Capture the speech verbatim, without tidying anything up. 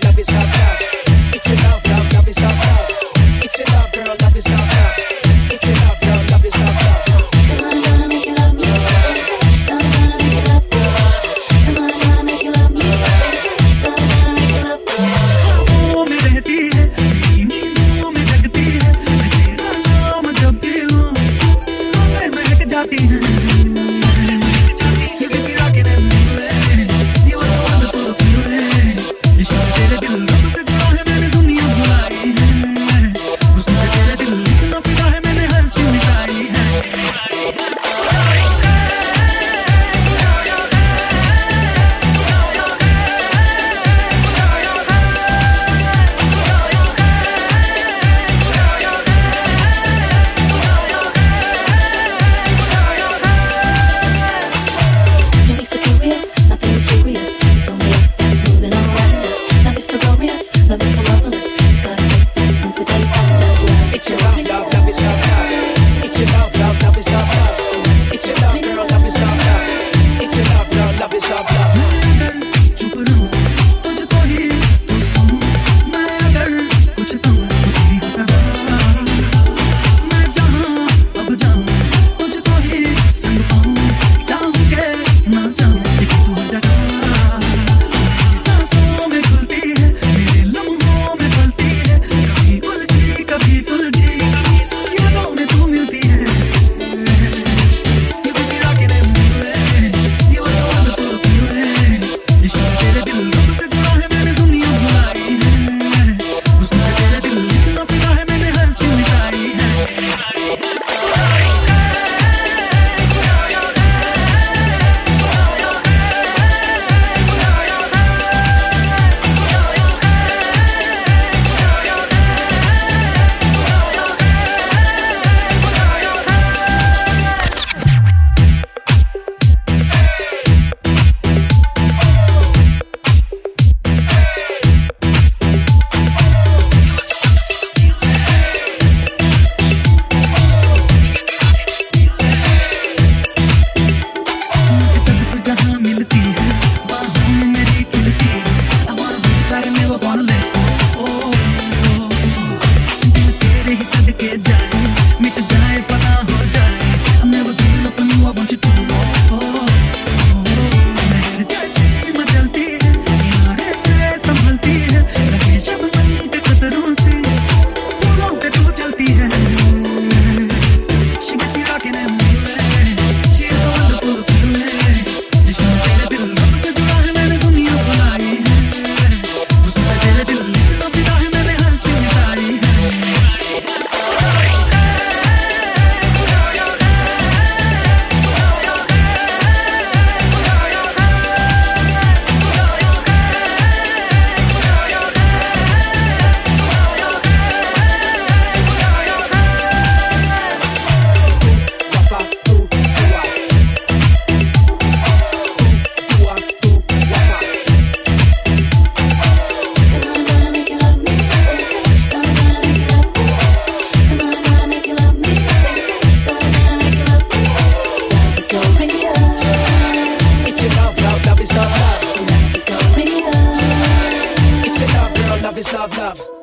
love is love, love. It's a love, love, love is love, love. It's a love, girl, love is love, love. It's a love, girl, love is love, love. Come on, gonna make you love me. Gonna, gonna make you love me. Come on, gonna make you love me. Gonna, gonna make you love me. ख्वाबों में रहती है, मेरी नींदों में जगती है, मैं तेरा नाम जब भी लूं, सांसें महक जाती हैं, सांसें महक जाती हैं. You get me rocking and feeling, you are so wonderful feeling. इश्क में तेरे दिल रब से जुड़ा है, मैंने दुनिया भुलाई है. हुस्न पे तेरे दिल इतना फिदा है, मैंने हस्ती मिटाई है. Don't be so curious, nothing is serious. It's only a that's moving all around us. Love is so glorious, love is so marvelous. It's gotta take place into day partners. Love It's a love, love, love is love, love. It's a love, love, love is love, love. It's a love, girl, love is love, love. It's a love, girl, love is love, love. मैं अगर चुप रहूं, तुझको ही तो सुनूं. मैं अगर कुछ कहूं, तो तेरी हो सदा. मैं जहां अब जाऊं, तुझको ही संग पाऊं. चाहूं के ना चाहूं, लेकिन तू हो जगह. मेरी सांसों में खुलती है, मेरे लम्हों में पलती है. कभी उलझी, कभी सुलझी, यादों में तू मिलती है. You get me rocking and feeling, you are so wonderful feeling. इश्क में तेरे दिल रब से जुड़ा है, मैंने दुनिया भुलाई है. हुस्न पे तेरे दिल इतना फिदा है, मैंने हस्ती मिटाई है. मुझे जब तू जहां मिलती है, बाहों में मेरी खिलती है. I wanna hold you tight and never wanna let go. दिल तेरे ही सदके जाए, मिट जाए, फना हो जाए. I'm never giving up on you, I want you to know. लहर जैसी मचलती है, किनारे से संभलती है. लगे शबनम के कतरों से, फूलों पे तू चलती है. She gets me rocking and feeling, she is so wonderful feeling. इश्क में तेरे दिल रब से जुड़ा है, मैंने दुनिया भुलाई है. हुस्न पे तेरे दिल इतना फिदा है, मैंने हस्ती मिटाई है. Wapa, ooh, ooh, ah. Ooh, ah, ooh, wapa. Come on, gonna make you love me. Gonna, gonna make you love me. Come on, gonna make you love me. Gonna, gonna make you love me. Love is glorious. It's a love, love, love is love, love. Love is glorious. It's a love, girl, love is love, love.